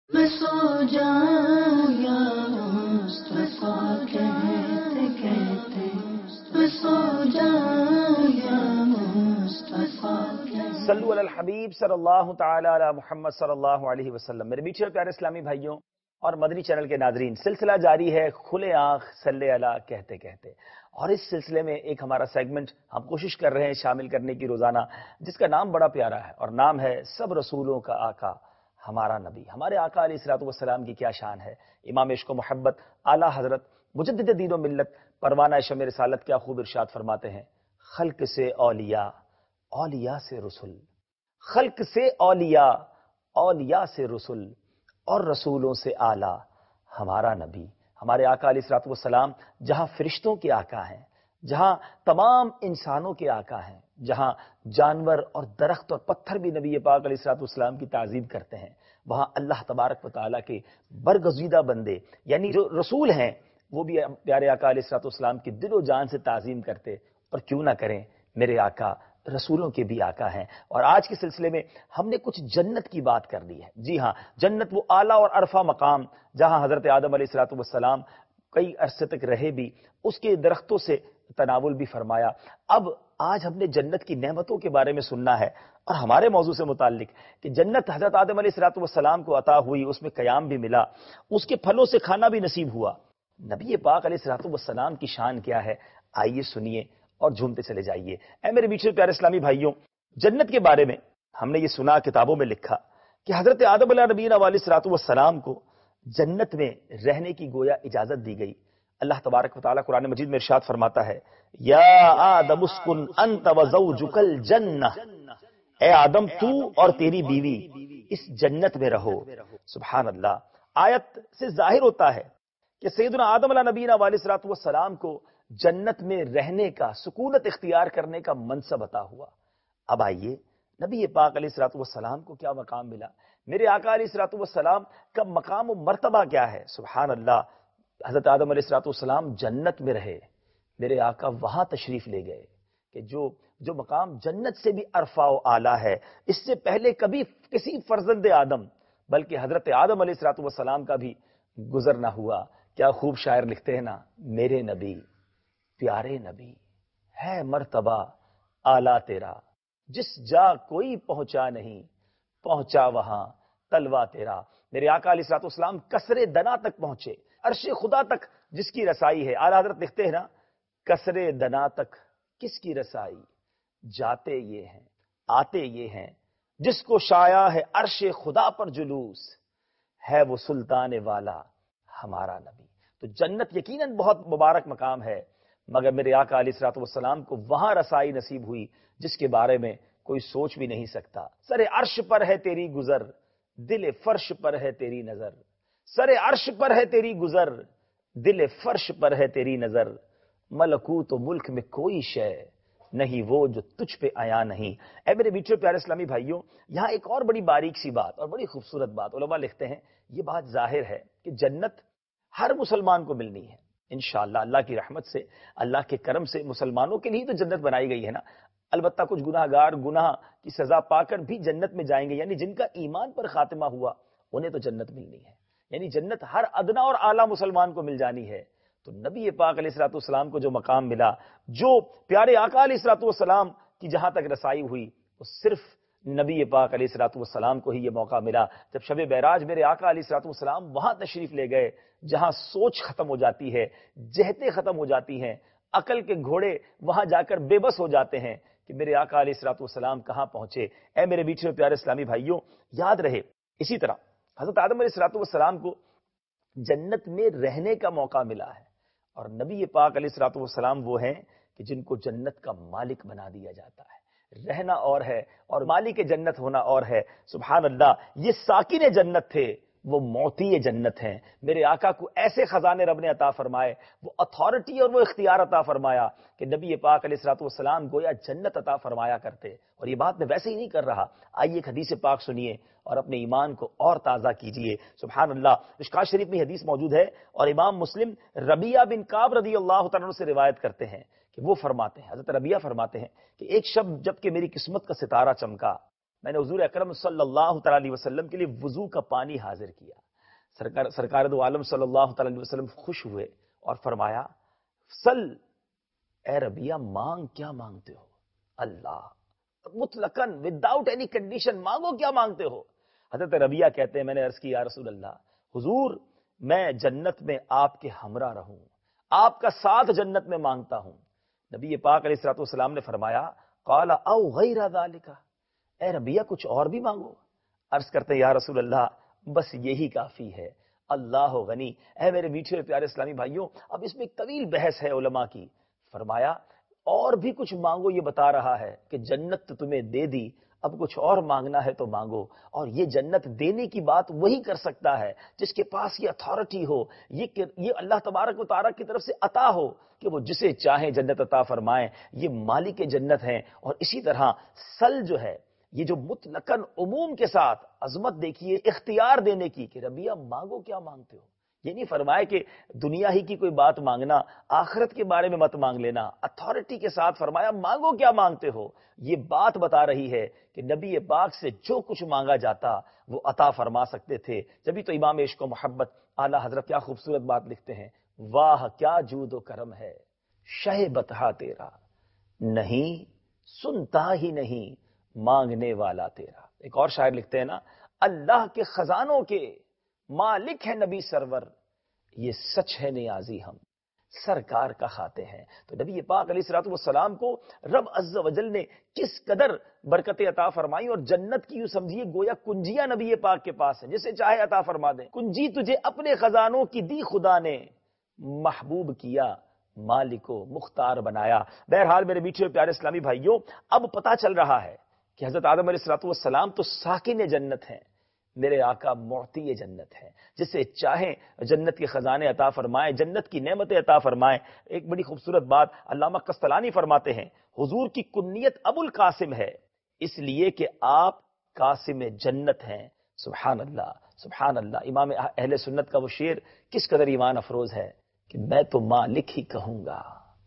میں سو جاؤں یا مصطفیٰ کہتے کہتے، میں سو جاؤں یا مصطفیٰ کہتے۔ صلو علی الحبیب صلی اللہ تعالی علی محمد صلی اللہ علیہ وسلم۔ میرے میٹھے اور پیارے اسلامی بھائیوں اور مدنی چینل کے ناظرین، سلسلہ جاری ہے کھلے آنکھ صلی علی کہتے کہتے، اور اس سلسلے میں ایک ہمارا سیگمنٹ ہم کوشش کر رہے ہیں شامل کرنے کی روزانہ، جس کا نام بڑا پیارا ہے اور نام ہے سب رسولوں کا آقا ہمارا نبی۔ ہمارے آقا علیہ الصلوۃ والسلام کی کیا شان ہے، امام عشق و محبت اعلیٰ حضرت مجدد دین و ملت پروانہ شمع رسالت کیا خوب ارشاد فرماتے ہیں، خلق سے اولیاء، اولیاء سے رسول، خلق سے اولیاء، اولیاء سے رسول، اور رسولوں سے اعلیٰ ہمارا نبی۔ ہمارے آقا علیہ الصلوۃ والسلام جہاں فرشتوں کے آقا ہیں، جہاں تمام انسانوں کے آقا ہیں، جہاں جانور اور درخت اور پتھر بھی نبی پاک علیہ الصلوۃ والسلام کی تعظیم کرتے ہیں، وہاں اللہ تبارک و تعالیٰ کے برگزیدہ بندے یعنی جو رسول ہیں وہ بھی پیارے آقا علیہ الصلوۃ والسلام کی دل و جان سے تعظیم کرتے، اور کیوں نہ کریں، میرے آقا رسولوں کے بھی آقا ہیں۔ اور آج کے سلسلے میں ہم نے کچھ جنت کی بات کر لی ہے۔ جی ہاں، جنت وہ اعلیٰ اور عرفہ مقام جہاں حضرت آدم علیہ الصلوۃ والسلام کئی عرصے تک رہے بھی، اس کے درختوں سے تناول بھی فرمایا۔ اب آج ہم نے جنت کی نعمتوں کے بارے میں سننا ہے، اور ہمارے موضوع سے متعلق کہ جنت حضرت آدم علیہ الصلوۃ والسلام کو عطا ہوئی، اس میں قیام بھی ملا، اس کے پھلوں سے کھانا بھی نصیب ہوا۔ نبی پاک علیہ الصلوۃ والسلام کی شان کیا ہے، آئیے سنیے اور جھومتے چلے جائیے۔ اے میرے میٹھے پیارے اسلامی بھائیوں، جنت کے بارے میں ہم نے یہ سنا، کتابوں میں لکھا کہ حضرت آدم علیہ نبینا علیہ الصلوۃ والسلام کو جنت میں رہنے کی گویا اجازت دی گئی۔ اللہ تبارک و تعالیٰ قرآن مجید میں ارشاد فرماتا ہے، یا آدم اسکن انت وزوجک الجنہ، اے آدم تو اور تیری بیوی اس جنت میں رہو۔ سبحان اللہ۔ آیت سے ظاہر ہوتا ہے کہ سیدنا آدم علیہ نبینا علیہ الصلوۃ والسلام کو جنت میں رہنے کا، سکونت اختیار کرنے کا منصب عطا ہوا۔ اب آئیے، نبی پاک علیہ الصلوۃ والسلام کو کیا مقام ملا، میرے آقا علیہ الصلوۃ والسلام کا مقام و مرتبہ کیا ہے۔ سبحان اللہ۔ حضرت آدم علیہ الصلوۃ والسلام جنت میں رہے، میرے آقا وہاں تشریف لے گئے کہ جو مقام جنت سے بھی عرفہ و اعلیٰ ہے، اس سے پہلے کبھی کسی فرزند آدم بلکہ حضرت آدم علیہ الصلوۃ والسلام کا بھی گزر نہ ہوا۔ کیا خوب شاعر لکھتے ہیں نا، میرے نبی پیارے نبی ہے مرتبہ اعلیٰ تیرا، جس جا کوئی پہنچا نہیں پہنچا وہاں تلوا تیرا۔ میرے آقا علیہ الصلوۃ والسلام کسرے دنا تک پہنچے، عرش خدا تک جس کی رسائی ہے۔ اعلیٰ حضرت لکھتے ہیں نا، کسرے دنا تک کس کی رسائی، جاتے یہ ہیں آتے یہ ہیں، جس کو شایا ہے عرش خدا پر جلوس، ہے وہ سلطان والا ہمارا نبی۔ تو جنت یقیناً بہت مبارک مقام ہے، مگر میرے آقا علیہ الصلوۃ والسلام کو وہاں رسائی نصیب ہوئی جس کے بارے میں کوئی سوچ بھی نہیں سکتا۔ سر عرش پر ہے تیری گزر، دل فرش پر ہے تیری نظر، سر عرش پر ہے تیری گزر، دل فرش پر ہے تیری نظر، ملکوت و ملک میں کوئی شے نہیں وہ جو تجھ پہ آیا نہیں۔ اے میرے میٹھے پیارے اسلامی بھائیوں، یہاں ایک اور بڑی باریک سی بات اور بڑی خوبصورت بات علماء لکھتے ہیں، یہ بات ظاہر ہے کہ جنت ہر مسلمان کو ملنی ہے انشاءاللہ، اللہ کی رحمت سے، اللہ کے کرم سے مسلمانوں کے لیے تو جنت بنائی گئی ہے نا۔ البتہ کچھ گناہ گار گناہ کی سزا پا کر بھی جنت میں جائیں گے، یعنی جن کا ایمان پر خاتمہ ہوا انہیں تو جنت ملنی ہے، یعنی جنت ہر ادنا اور اعلیٰ مسلمان کو مل جانی ہے۔ تو نبی پاک علیہ الصلوۃ والسلام کو جو مقام ملا، جو پیارے آقا علیہ الصلوۃ والسلام کی جہاں تک رسائی ہوئی، وہ صرف نبی پاک علیہ الصلوۃ والسلام کو ہی یہ موقع ملا۔ جب شب معراج میرے آقا علیہ الصلوۃ والسلام وہاں تشریف لے گئے جہاں سوچ ختم ہو جاتی ہے، جہتیں ختم ہو جاتی ہیں، عقل کے گھوڑے وہاں جا کر بے بس ہو جاتے ہیں کہ میرے آقا علیہ الصلوۃ والسلام کہاں پہنچے۔ اے میرے میٹھے پیارے اسلامی بھائیوں، یاد رہے اسی طرح حضرت آدم علیہ الصلوۃ والسلام کو جنت میں رہنے کا موقع ملا ہے، اور نبی پاک علیہ الصلوۃ والسلام وہ ہیں کہ جن کو جنت کا مالک بنا دیا جاتا ہے۔ رہنا اور ہے اور مالک جنت ہونا اور ہے۔ سبحان اللہ۔ یہ ساکن جنت تھے، وہ موتی جنت ہیں۔ میرے آقا کو ایسے خزانے رب نے عطا فرمائے، وہ اتھارٹی اور وہ اختیار عطا فرمایا کہ نبی پاک علیہ الصلوۃ والسلام گویا جنت عطا فرمایا کرتے۔ اور یہ بات میں ویسے ہی نہیں کر رہا، آئیے ایک حدیث پاک سنیے اور اپنے ایمان کو اور تازہ کیجئے۔ سبحان اللہ۔ مشکوٰۃ شریف میں حدیث موجود ہے، اور امام مسلم ربیعہ بن کعب رضی اللہ تعالیٰ عنہ سے روایت کرتے ہیں کہ وہ فرماتے ہیں، حضرت ربیعہ فرماتے ہیں کہ ایک شب جب کہ میری قسمت کا ستارہ چمکا میں نے حضور اکرم صلی اللہ تعالی علیہ وسلم کے لیے وضو کا پانی حاضر کیا. سرکار دو عالم صلی اللہ تعالی علیہ وسلم خوش ہوئے اور فرمایا سل اے ربیہ مانگ کیا مانگتے ہو. اللہ مطلقاً وداؤٹ اینی کنڈیشن مانگو کیا مانگتے ہو. حضرت ربیہ کہتے ہیں میں نے عرض کی یا رسول اللہ حضور میں جنت میں آپ کے ہمراہ رہوں, آپ کا ساتھ جنت میں مانگتا ہوں. نبی پاک علیہ الصلوۃ والسلام نے فرمایا قال او غیر ذالک, اے ربیہ کچھ اور بھی مانگو. عرض کرتے ہیں یا رسول اللہ بس یہی کافی ہے. اللہ غنی. اے میرے میٹھے اور پیارے اسلامی بھائیوں, اب اس میں ایک طویل بحث ہے علماء کی. فرمایا اور بھی کچھ مانگو, یہ بتا رہا ہے کہ جنت تو تمہیں دے دی, اب کچھ اور مانگنا ہے تو مانگو. اور یہ جنت دینے کی بات وہی کر سکتا ہے جس کے پاس یہ اتھارٹی ہو, یہ اللہ تبارک و تعالیٰ کی طرف سے عطا ہو کہ وہ جسے چاہیں جنت عطا فرمائیں. یہ مالک جنت ہیں. اور اسی طرح سل جو ہے یہ جو مطلقاً عموم کے ساتھ عظمت دیکھیے اختیار دینے کی کہ ربیہ مانگو کیا مانگتے ہو. یہ نہیں فرمائے کہ دنیا ہی کی کوئی بات مانگنا, آخرت کے بارے میں مت مانگ لینا. اتھارٹی کے ساتھ فرمایا مانگو کیا مانگتے ہو. یہ بات بتا رہی ہے کہ نبی پاک سے جو کچھ مانگا جاتا وہ عطا فرما سکتے تھے. جبھی تو امام عشق و محبت اعلیٰ حضرت کیا خوبصورت بات لکھتے ہیں, واہ کیا جود و کرم ہے شہ بتہا تیرا, نہیں سنتا ہی نہیں مانگنے والا تیرا. ایک اور شاعر لکھتے ہیں نا, اللہ کے خزانوں کے مالک ہے نبی سرور, یہ سچ ہے نیازی ہم سرکار کا کھاتے ہیں. تو نبی پاک علیہ الصلوۃ والسلام کو رب عز و جل نے کس قدر برکت عطا فرمائی, اور جنت کی یوں سمجھیے گویا کنجیاں نبی پاک کے پاس ہیں, جسے چاہے عطا فرما دیں. کنجی تجھے اپنے خزانوں کی دی خدا نے, محبوب کیا مالک و مختار بنایا. بہرحال میرے میٹھے اور پیارے اسلامی بھائیوں, اب پتہ چل رہا ہے کہ حضرت آدم علیہ الصلوۃ والسلام تو ساکن جنت ہیں, میرے آقا معطی جنت ہے, جسے چاہیں جنت کے خزانے عطا فرمائیں, جنت کی نعمتیں عطا فرمائیں. ایک بڑی خوبصورت بات علامہ قسطلانی فرماتے ہیں, حضور کی کنیت ابو القاسم ہے اس لیے کہ آپ قاسم جنت ہیں. سبحان اللہ سبحان اللہ. امام اہل سنت کا وہ شعر کس قدر ایمان افروز ہے کہ میں تو مالک ہی کہوں گا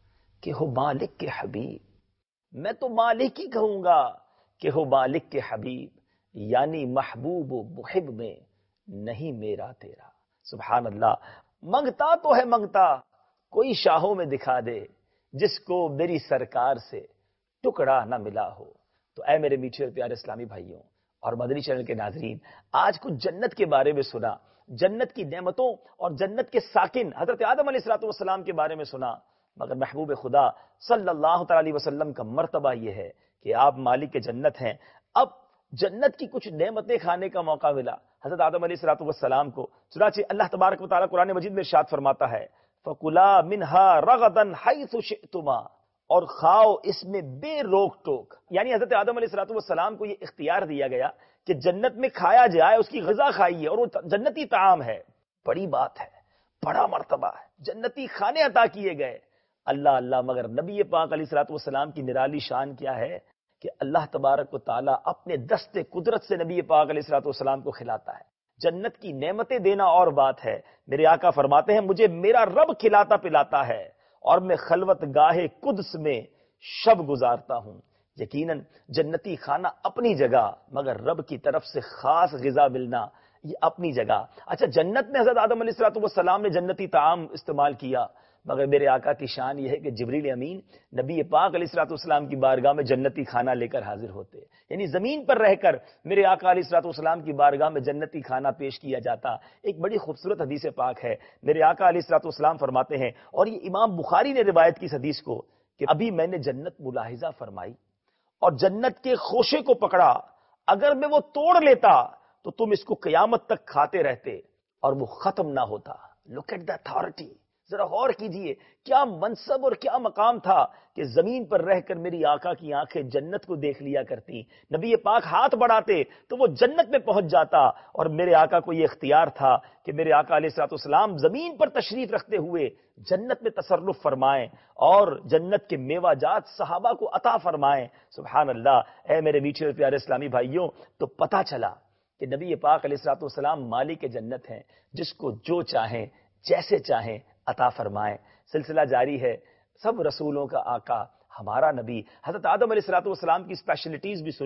کہ ہو مالک کے حبیب, میں تو مالک ہی کہوں گا کہ ہو مالک کے حبیب, یعنی محبوب و محب میں نہیں میرا تیرا. سبحان اللہ. منگتا تو ہے منگتا کوئی شاہوں میں دکھا دے, جس کو میری سرکار سے ٹکڑا نہ ملا ہو. تو اے میرے میٹھے اور پیارے اسلامی بھائیوں اور مدنی چینل کے ناظرین, آج کچھ جنت کے بارے میں سنا, جنت کی نعمتوں اور جنت کے ساکن حضرت آدم علیہ الصلوۃ والسلام کے بارے میں سنا, مگر محبوب خدا صلی اللہ تعالی علیہ وسلم کا مرتبہ یہ ہے کہ آپ مالک جنت ہیں. اب جنت کی کچھ نعمتیں کھانے کا موقع ملا حضرت آدم علیہ الصلوۃ والسلام کو. چنانچہ اللہ تبارک و تعالیٰ قرآن مجید میں ارشاد فرماتا ہے فَكُلَا مِنْهَا رَغَدًا حَيْثُ شِئْتُمَا, اور کھاؤ اس میں بے روک ٹوک. یعنی حضرت آدم علیہ الصلوۃ والسلام کو یہ اختیار دیا گیا کہ جنت میں کھایا جائے, اس کی غذا کھائیے, اور وہ جنتی طعام ہے. بڑی بات ہے, بڑا مرتبہ ہے, جنتی کھانے عطا کیے گئے. اللہ اللہ. مگر نبی پاک علیہ الصلوۃ والسلام کی نرالی شان کیا ہے کہ اللہ تبارک و تعالیٰ اپنے دست قدرت سے نبی پاک علیہ الصلوۃ والسلام کو کھلاتا ہے. جنت کی نعمتیں دینا اور بات ہے. میرے آقا فرماتے ہیں مجھے میرا رب کھلاتا پلاتا ہے اور میں خلوت گاہ قدس میں شب گزارتا ہوں. یقیناً جنتی کھانا اپنی جگہ, مگر رب کی طرف سے خاص غذا ملنا یہ اپنی جگہ. اچھا, جنت میں حضرت آدم علیہ الصلوۃ والسلام نے جنتی طعام استعمال کیا, مگر میرے آقا کی شان یہ ہے کہ جبریل امین نبی پاک علیہ الصلوۃ والسلام کی بارگاہ میں جنتی کھانا لے کر حاضر ہوتے. یعنی زمین پر رہ کر میرے آقا علیہ الصلوۃ والسلام کی بارگاہ میں جنتی کھانا پیش کیا جاتا. ایک بڑی خوبصورت حدیث پاک ہے, میرے آقا علیہ الصلوۃ والسلام فرماتے ہیں, اور یہ امام بخاری نے روایت کی اس حدیث کو, کہ ابھی میں نے جنت ملاحظہ فرمائی اور جنت کے خوشے کو پکڑا, اگر میں وہ توڑ لیتا تو تم اس کو قیامت تک کھاتے رہتے اور وہ ختم نہ ہوتا. Look at the authority. ذرا غور کیجئے کیا منصب اور کیا مقام تھا کہ زمین پر رہ کر میری آقا کی آنکھیں جنت کو دیکھ لیا کرتی. نبی پاک ہاتھ بڑھاتے تو وہ جنت میں پہنچ جاتا, اور میرے آقا کو یہ اختیار تھا کہ میرے آقا علیہ الصلوۃ والسلام زمین پر تشریف رکھتے ہوئے جنت میں تصرف فرمائیں اور جنت کے میوہ جات صحابہ کو عطا فرمائیں. سبحان اللہ. اے میرے میٹھے اور پیارے اسلامی بھائیوں, تو پتہ چلا کہ نبی پاک علیہ الصلوۃ والسلام مالک جنت ہیں, جس کو جو چاہیں جیسے چاہیں عطا فرمائیں. سلسلہ جاری ہے. سب رسولوں کا آقا ہمارا نبی حضرت آدم علیہ الصلوۃ والسلام کی اسپیشلٹیز بھی سنی,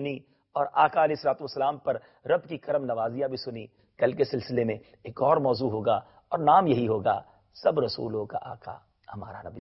اور آقا علیہ الصلوۃ والسلام پر رب کی کرم نوازیاں بھی سنی. کل کے سلسلے میں ایک اور موضوع ہوگا اور نام یہی ہوگا، سب رسولوں کا آقا ہمارا نبی.